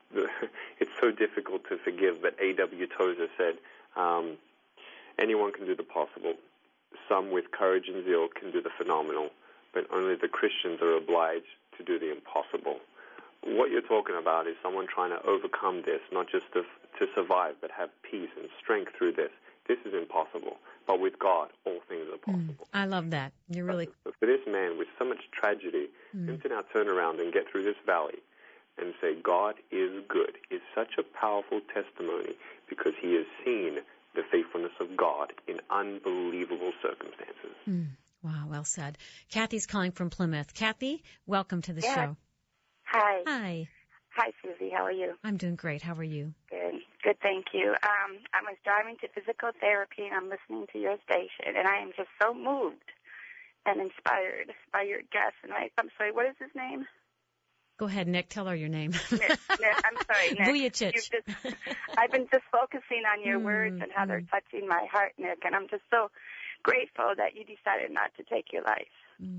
it's so difficult to forgive. But A W Tozer said, um, anyone can do the possible. Some with courage and zeal can do the phenomenal, but only the Christians are obliged to do the impossible. What you're talking about is someone trying to overcome this, not just to, to survive, but have peace and strength through this. This is impossible. But with God, all things are possible. Mm, I love that. You're really... But for this man, with so much tragedy, mm. him to now turn around and get through this valley and say, God is good, is such a powerful testimony because he has seen the faithfulness of God in unbelievable circumstances. Mm. Wow, well said. Kathy's calling from Plymouth. Kathy, welcome to the yeah. show. Hi. Hi. Hi, Susie. How are you? I'm doing great. How are you? Good. Good, thank you. Um, I was driving to physical therapy, and I'm listening to your station, and I am just so moved and inspired by your guest. And I, I'm sorry, what is his name? Go ahead, Nick. Tell her your name. Nick, Nick, I'm sorry, Nick. Vujicic. Just, I've been just focusing on your mm, words and how mm. they're touching my heart, Nick, and I'm just so grateful that you decided not to take your life. Mm.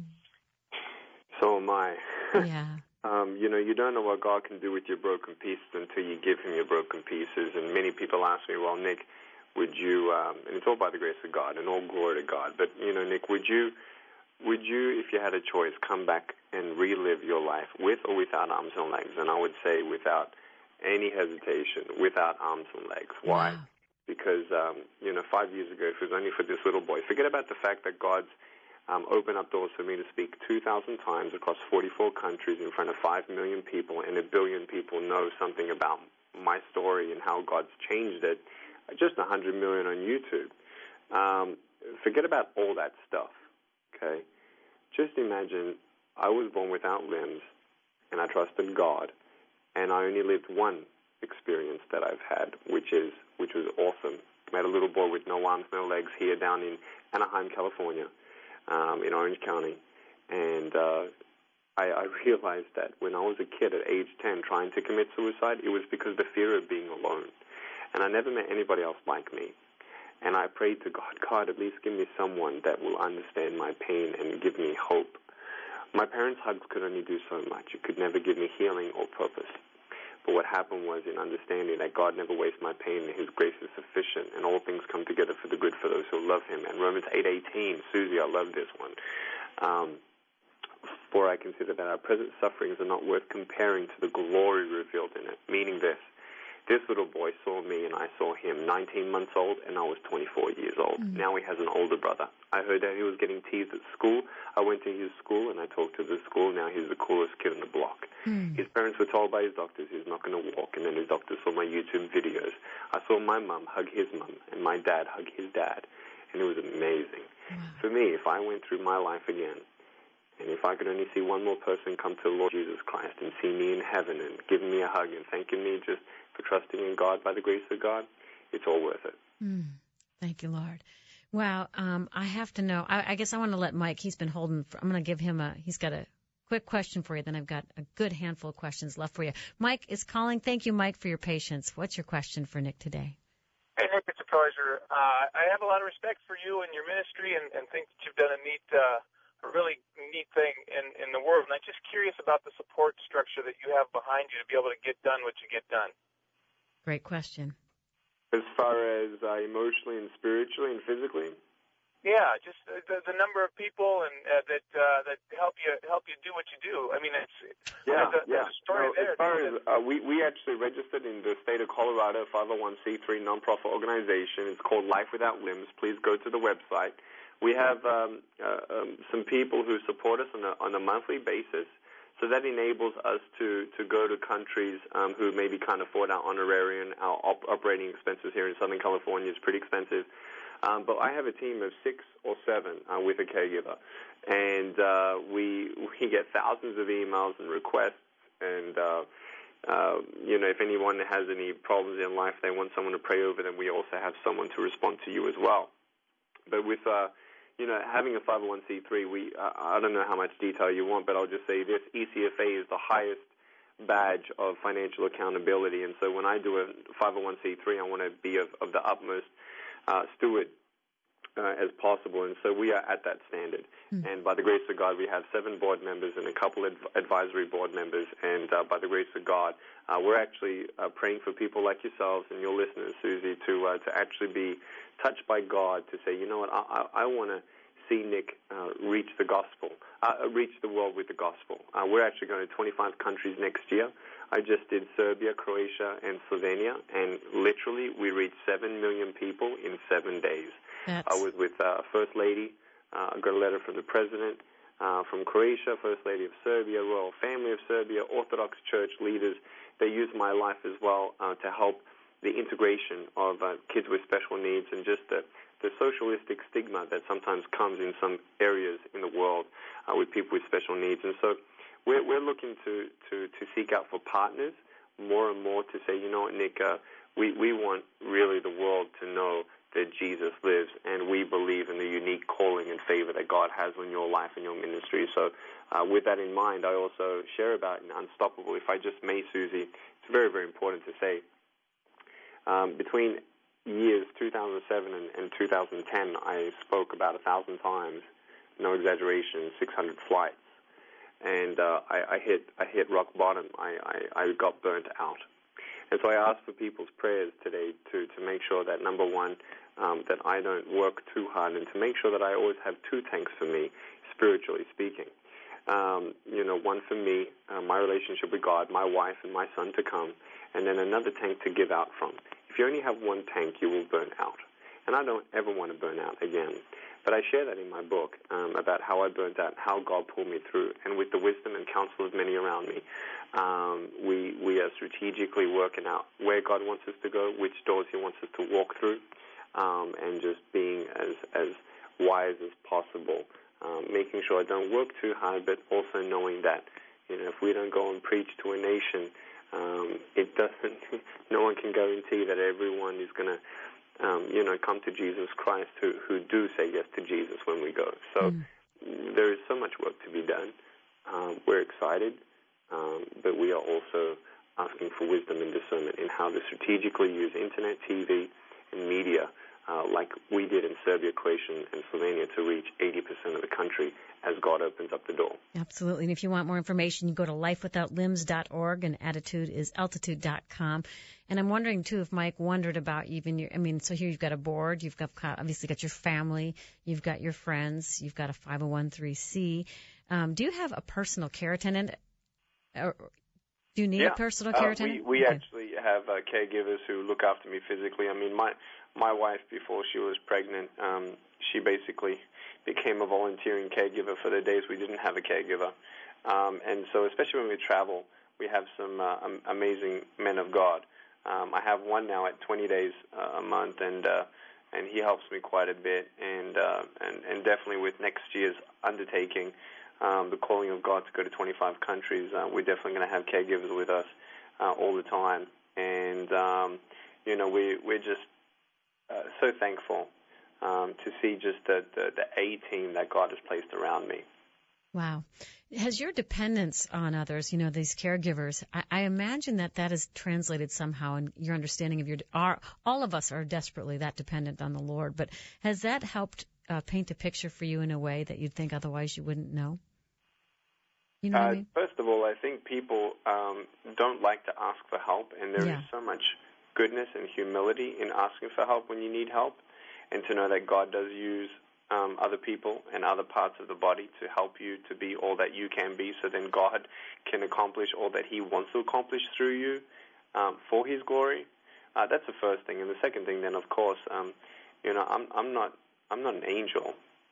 So am I. Yeah. Um, you know, you don't know what God can do with your broken pieces until you give him your broken pieces. And many people ask me, well, Nick, would you, um, and it's all by the grace of God and all glory to God, but, you know, Nick, would you, would you, if you had a choice, come back and relive your life with or without arms and legs? And I would say without any hesitation, without arms and legs. Why? Wow. Because, um, you know, five years ago, if it was only for this little boy, forget about the fact that God's Um, open up doors for me to speak two thousand times across forty-four countries in front of five million people, and a billion people know something about my story and how God's changed it. Just one hundred million on YouTube. Um, forget about all that stuff, okay? Just imagine I was born without limbs, and I trusted God, and I only lived one experience that I've had, which is which was awesome. I met a little boy with no arms, no legs here down in Anaheim, California. Um, in Orange County, and uh, I, I realized that when I was a kid at age ten trying to commit suicide, it was because of the fear of being alone, and I never met anybody else like me, and I prayed to God, God, at least give me someone that will understand my pain and give me hope. My parents' hugs could only do so much. It could never give me healing or purpose. But what happened was in understanding that God never wastes my pain and his grace is sufficient and all things come together for the good for those who love him. And Romans eight eighteen, Susie, I love this one. Um, For I consider that our present sufferings are not worth comparing to the glory revealed in it. Meaning this, This little boy saw me and I saw him, nineteen months old, and I was twenty-four years old. Mm. Now he has an older brother. I heard that he was getting teased at school. I went to his school and I talked to the school. Now he's the coolest kid on the block. Mm. His parents were told by his doctors he's not going to walk, and then his doctors saw my YouTube videos. I saw my mum hug his mum and my dad hug his dad, and it was amazing. Wow. For me, if I went through my life again, and if I could only see one more person come to the Lord Jesus Christ and see me in heaven and giving me a hug and thanking me just for trusting in God by the grace of God, it's all worth it. Mm. Thank you, Lord. Wow. Um, I have to know, I, I guess I want to let Mike, he's been holding, for, I'm going to give him a, he's got a quick question for you, then I've got a good handful of questions left for you. Mike is calling. Thank you, Mike, for your patience. What's your question for Nick today? Hey, Nick, it's a pleasure. Uh, I have a lot of respect for you and your ministry and, and think that you've done a neat, uh, a really neat thing in, in the world. And I'm just curious about the support structure that you have behind you to be able to get done what you get done. Great question. As far as uh, emotionally and spiritually and physically? Yeah, just uh, the, the number of people and uh, that uh, that help you help you do what you do. I mean, it's yeah, there's a, yeah. There's a story no, there. As far as uh, we we actually registered in the state of Colorado, five oh one c three nonprofit organization. It's called Life Without Limbs. Please go to the website. We have um, uh, um, some people who support us on a on a monthly basis. So that enables us to, to go to countries um, who maybe can't afford our honorarium. Our op- operating expenses here in Southern California is pretty expensive. Um, but I have a team of six or seven uh, with a caregiver. And uh, we we get thousands of emails and requests. And, uh, uh, you know, if anyone has any problems in life, they want someone to pray over them, we also have someone to respond to you as well. But with... Uh, You know, having a five oh one c three, we uh, I don't know how much detail you want, but I'll just say this. E C F A is the highest badge of financial accountability. And so when I do a five oh one c three, I want to be of, of the utmost uh, steward uh, as possible. And so we are at that standard. Mm. And by the grace of God, we have seven board members and a couple of advisory board members. And uh, by the grace of God, uh, we're actually uh, praying for people like yourselves and your listeners, Susie, to uh, to actually be touched by God to say, you know what, I, I, I want to see Nick uh, reach the gospel, uh, reach the world with the gospel. Uh, we're actually going to twenty-five countries next year. I just did Serbia, Croatia, and Slovenia, and literally we reached seven million people in seven days. That's... I was with uh, First Lady. Uh, I got a letter from the President uh, from Croatia, First Lady of Serbia, Royal Family of Serbia, Orthodox Church leaders. They used my life as well uh, to help the integration of uh, kids with special needs and just the, the socialistic stigma that sometimes comes in some areas in the world uh, with people with special needs. And so we're, we're looking to, to, to seek out for partners more and more to say, you know what, Nick, uh, we, we want really the world to know that Jesus lives, and we believe in the unique calling and favor that God has on your life and your ministry. So uh, with that in mind, I also share about Unstoppable. If I just may, Susie, it's very, very important to say, Um, between years two thousand seven and, and two thousand ten, I spoke about a thousand times, no exaggeration, six hundred flights, and uh, I, I hit I hit rock bottom. I, I, I got burnt out, and so I asked for people's prayers today to to make sure that number one, um, that I don't work too hard, and to make sure that I always have two tanks for me, spiritually speaking. Um, you know, one for me, uh, my relationship with God, my wife and my son to come, and then another tank to give out from. If you only have one tank, you will burn out. And I don't ever want to burn out again. But I share that in my book um, about how I burnt out, how God pulled me through. And with the wisdom and counsel of many around me, um, we we are strategically working out where God wants us to go, which doors he wants us to walk through, um, and just being as, as wise as possible, um, making sure I don't work too hard, but also knowing that, you know, if we don't go and preach to a nation, Um, it doesn't, no one can guarantee that everyone is going to, um, you know, come to Jesus Christ who, who do say yes to Jesus when we go. So mm. there is so much work to be done. Um, we're excited, um, but we are also asking for wisdom and discernment in how to strategically use internet, T V, and media uh, like we did in Serbia, Croatia, and Slovenia to reach eighty percent of the country as God opens up the door. Absolutely. And if you want more information, you go to life without limbs dot org, and attitude is altitude dot com. And I'm wondering, too, if Mike wondered about even your, I mean, so here you've got a board, you've got obviously got your family, you've got your friends, you've got a five oh one c three. Um, do you have a personal care attendant? Or do you need yeah. a personal care uh, attendant? We, we okay. actually have uh, caregivers who look after me physically. I mean, my my wife, before she was pregnant, um, she basically became a volunteering caregiver for the days we didn't have a caregiver. Um, and so especially when we travel, we have some uh, um, amazing men of God. Um, I have one now at twenty days uh, a month, and uh, and he helps me quite a bit. And uh, and, and definitely with next year's undertaking, um, the calling of God to go to twenty-five countries, uh, we're definitely going to have caregivers with us uh, all the time. And, um, you know, we, we're just uh, so thankful um, to see just the, the, the A-team that God has placed around me. Wow. Has your dependence on others, you know, these caregivers, I, I imagine that that is translated somehow in your understanding of your, our, all of us are desperately that dependent on the Lord, but has that helped uh, paint a picture for you in a way that you'd think otherwise you wouldn't know? You know uh, what I mean? First of all, I think people um, don't like to ask for help, and there Yeah. is so much goodness and humility in asking for help when you need help, and to know that God does use Um, other people and other parts of the body to help you to be all that you can be, so then God can accomplish all that He wants to accomplish through you um, for His glory. Uh, that's the first thing, and the second thing, then, of course, um, you know, I'm, I'm not, I'm not an angel.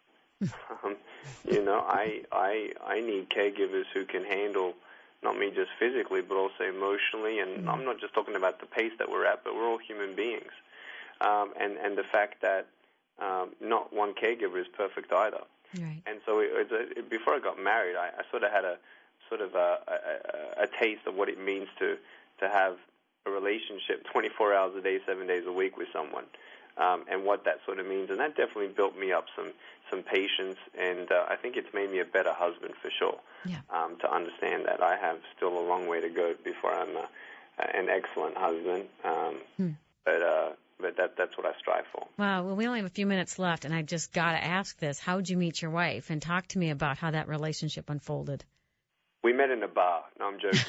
um, you know, I, I, I need caregivers who can handle not me just physically, but also emotionally, and mm-hmm. I'm not just talking about the pace that we're at, but we're all human beings, um, and and the fact that Um, not one caregiver is perfect either. Right. And so it, it, it, before I got married, I, I sort of had a sort of a, a, a taste of what it means to, to have a relationship twenty-four hours a day, seven days a week with someone, um, and what that sort of means. And that definitely built me up some, some patience, and uh, I think it's made me a better husband for sure, yeah. um, to understand that I have still a long way to go before I'm a, an excellent husband. Um, hmm. But uh But that, that's what I strive for. Wow. Well, we only have a few minutes left, and I just got to ask this. How did you meet your wife? And talk to me about how that relationship unfolded. We met in a bar. No, I'm joking.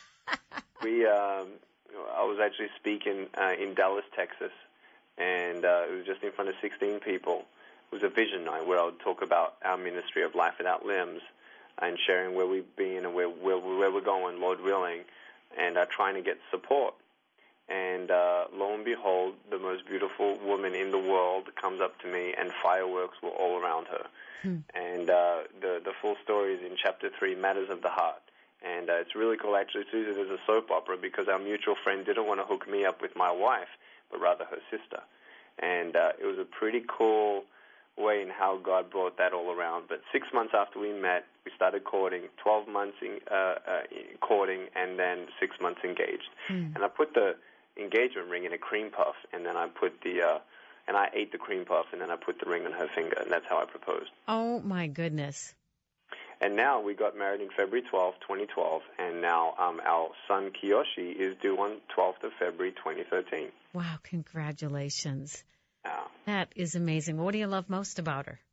we, um, I was actually speaking uh, in Dallas, Texas, and uh, it was just in front of sixteen people. It was a vision night where I would talk about our ministry of Life Without Limbs and sharing where we've been and where, where, where we're going, Lord willing, and uh, trying to get support. And uh, lo and behold, the most beautiful woman in the world comes up to me, and fireworks were all around her. Hmm. And uh, the the full story is in chapter three, Matters of the Heart. And uh, it's really cool, actually. It's used as a soap opera because our mutual friend didn't want to hook me up with my wife, but rather her sister. And uh, it was a pretty cool way in how God brought that all around. But six months after we met, we started courting, twelve months in, uh, uh, courting, and then six months engaged. Hmm. And I put the engagement ring in a cream puff, and then I put the uh, and I ate the cream puff, and then I put the ring on her finger, and that's how I proposed. Oh my goodness! And now we got married in February twelfth, twenty twelve, and now um, our son Kiyoshi is due on twelfth of February, twenty thirteen. Wow! Congratulations! Yeah. That is amazing. What do you love most about her?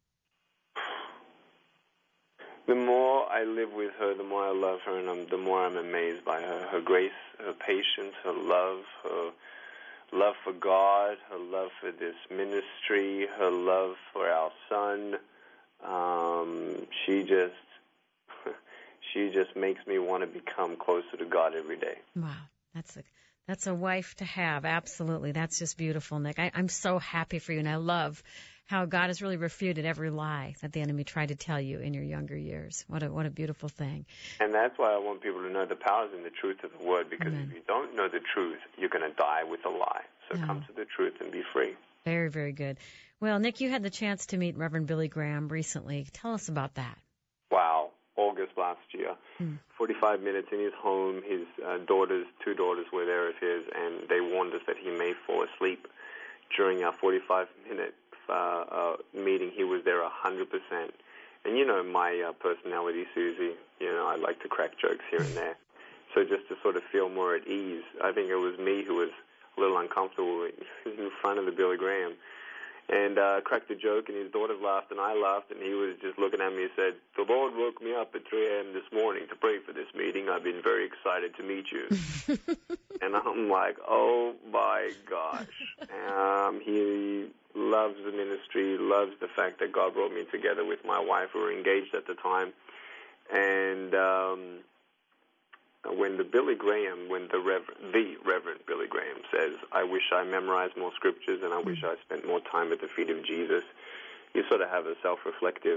The more I live with her, the more I love her, and I'm, the more I'm amazed by her. Her grace, her patience, her love, her love for God, her love for this ministry, her love for our son. Um, she just, she just makes me want to become closer to God every day. Wow, that's a that's a wife to have. Absolutely, that's just beautiful, Nick. I, I'm so happy for you, and I love how God has really refuted every lie that the enemy tried to tell you in your younger years. What a what a beautiful thing. And that's why I want people to know the power is in the truth of the word, because Amen. If you don't know the truth, you're going to die with a lie. So no. Come to the truth and be free. Very, very good. Well, Nick, you had the chance to meet Reverend Billy Graham recently. Tell us about that. Wow. August last year. Hmm. forty-five minutes in his home. His uh, daughters, two daughters were there of his, and they warned us that he may fall asleep during our forty-five minute Uh, uh, meeting. He was there one hundred percent. And you know my uh, personality, Susie, you know, I like to crack jokes here and there. So just to sort of feel more at ease, I think it was me who was a little uncomfortable in front of the Billy Graham. And uh, cracked a joke, and his daughters laughed, and I laughed, and he was just looking at me and said, "The Lord woke me up at three a.m. this morning to pray for this meeting. I've been very excited to meet you." And I'm like, oh, my gosh. Um, he loves the ministry, loves the fact that God brought me together with my wife. We were engaged at the time. And um, when the Billy Graham, when the Reverend, the Reverend Billy Graham says, I wish I memorized more scriptures and I wish I spent more time at the feet of Jesus, you sort of have a self-reflective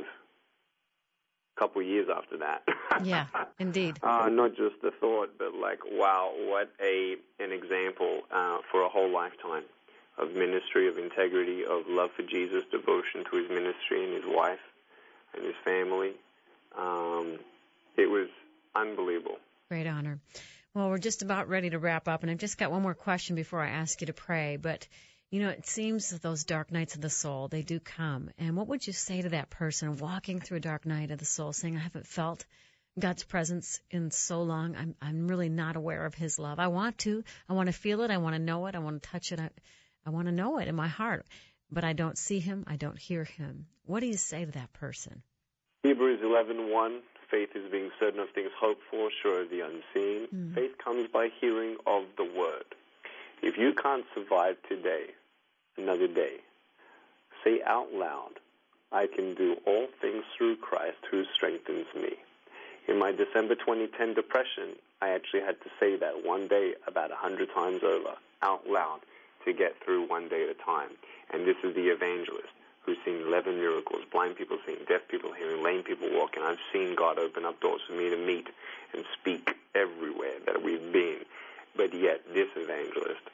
couple years after that. Yeah, indeed. Uh, not just the thought, but like, wow, what a an example uh, for a whole lifetime of ministry, of integrity, of love for Jesus, devotion to his ministry and his wife and his family. Um, it was unbelievable. Great honor. Well, we're just about ready to wrap up, and I've just got one more question before I ask you to pray. But, you know, it seems that those dark nights of the soul, they do come. And what would you say to that person walking through a dark night of the soul, saying, I haven't felt God's presence in so long. I'm I'm really not aware of his love. I want to. I want to feel it. I want to know it. I want to touch it. I, I want to know it in my heart. But I don't see him. I don't hear him. What do you say to that person? Hebrews eleven one, faith is being certain of things hoped for, sure of the unseen. Mm. Faith comes by hearing of the word. If you can't survive today, another day, say out loud, I can do all things through Christ who strengthens me. In my December twenty ten depression, I actually had to say that one day about a hundred times over, out loud, to get through one day at a time. And this is the evangelist who's seen eleven miracles, blind people seeing, deaf people hearing, lame people walking. I've seen God open up doors for me to meet and speak everywhere that we've been. But yet, this evangelist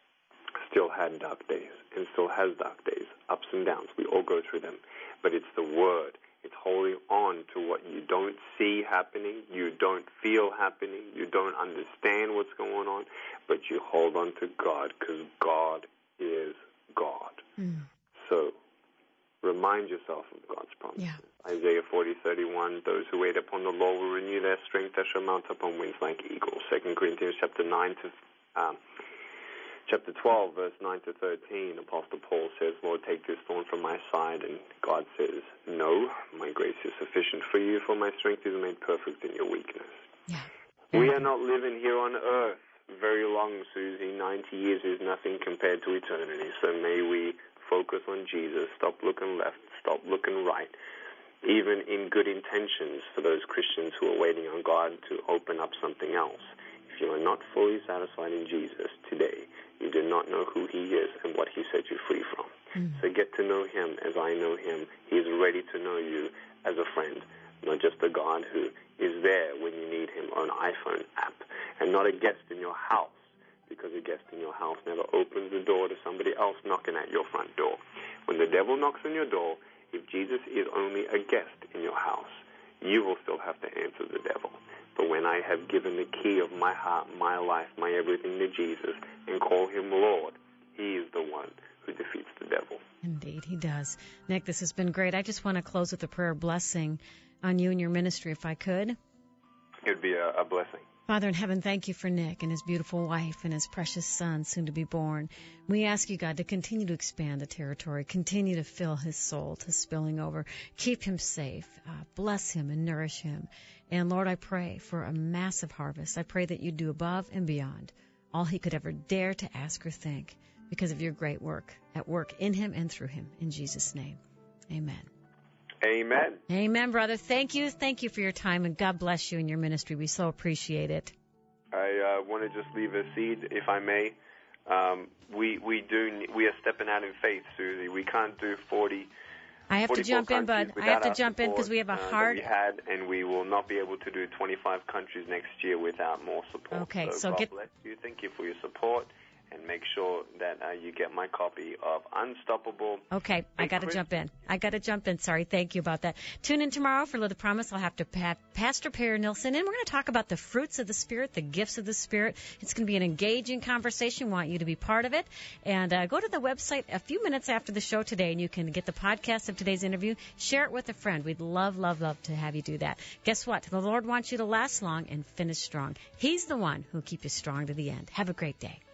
still had dark days and still has dark days, ups and downs. We all go through them. But it's the word. It's holding on to what you don't see happening, you don't feel happening, you don't understand what's going on, but you hold on to God because God is God. Mm. So remind yourself of God's promises. Yeah. Isaiah forty thirty-one, those who wait upon the Lord will renew their strength, they shall mount up on wings like eagles. Second Corinthians chapter nine to um, Chapter twelve, verse nine to thirteen, Apostle Paul says, Lord, take this thorn from my side. And God says, no, my grace is sufficient for you, for my strength is made perfect in your weakness. Yeah. We are not living here on earth very long, Susie. ninety years is nothing compared to eternity. So may we focus on Jesus, stop looking left, stop looking right, even in good intentions for those Christians who are waiting on God to open up something else. If you are not fully satisfied in Jesus today, you do not know who he is and what he set you free from. Mm. So get to know him as I know him. He is ready to know you as a friend, not just a God who is there when you need him on an iPhone app, and not a guest in your house, because a guest in your house never opens the door to somebody else knocking at your front door. When the devil knocks on your door, if Jesus is only a guest in your house, you will still have to answer the devil. But when I have given the key of my heart, my life, my everything to Jesus and call him Lord, he is the one who defeats the devil. Indeed, he does. Nick, this has been great. I just want to close with a prayer blessing on you and your ministry, if I could. It would be a, a blessing. Father in heaven, thank you for Nick and his beautiful wife and his precious son, soon to be born. We ask you, God, to continue to expand the territory, continue to fill his soul to spilling over. Keep him safe. Uh, bless him and nourish him. And, Lord, I pray for a massive harvest. I pray that you do above and beyond all he could ever dare to ask or think because of your great work at work in him and through him. In Jesus' name, amen. Amen. Amen, brother. Thank you. Thank you for your time, and God bless you and your ministry. We so appreciate it. I uh, want to just leave a seed, if I may. Um, we we do we are stepping out in faith, Susie. We can't do forty. I have to jump in, bud. I have to jump in because we have a uh, hard. We had, and we will not be able to do twenty-five countries next year without more support. Okay, so, so God get. bless you. Thank you for your support. And make sure that uh, you get my copy of Unstoppable. Okay, I got to jump in. I got to jump in. Sorry, thank you about that. Tune in tomorrow for Little Promise. I'll have to have Pastor Perry Nilsson, and we're going to talk about the fruits of the Spirit, the gifts of the Spirit. It's going to be an engaging conversation. We want you to be part of it. And uh, go to the website a few minutes after the show today, and you can get the podcast of today's interview. Share it with a friend. We'd love, love, love to have you do that. Guess what? The Lord wants you to last long and finish strong. He's the one who'll keep you strong to the end. Have a great day.